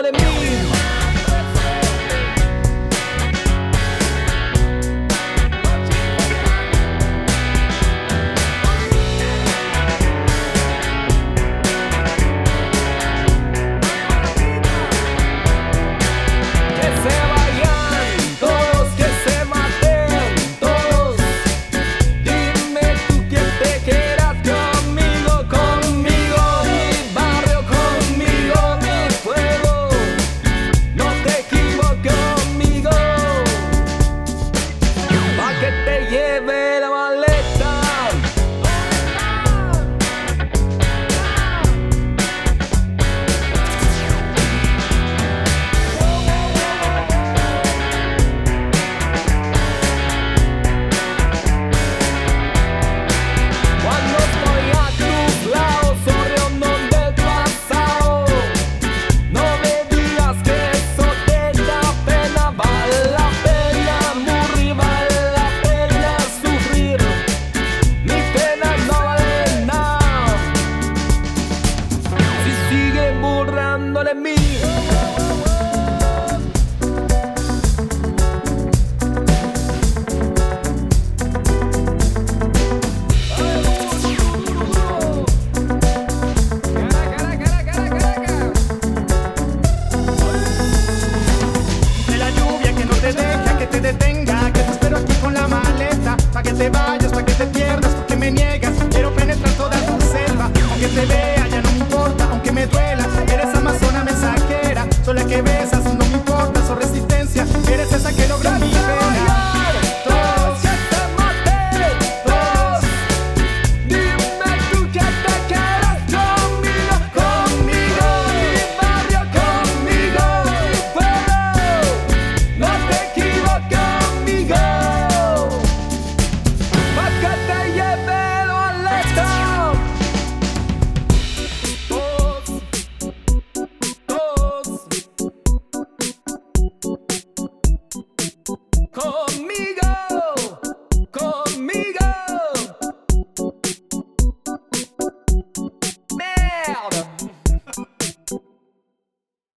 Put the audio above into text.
burlando de mí. Lleve la maleta. Cuando estoy a tus lados, sonriendo del pasado, no me digas que eso te da pena. Vale la pena morir, vale la pena sufrir. Mi pena no vale nada si sigue burlando de mí. De la lluvia que no te deja, que te detenga, que te espero aquí con la maleta, pa' que te vayas.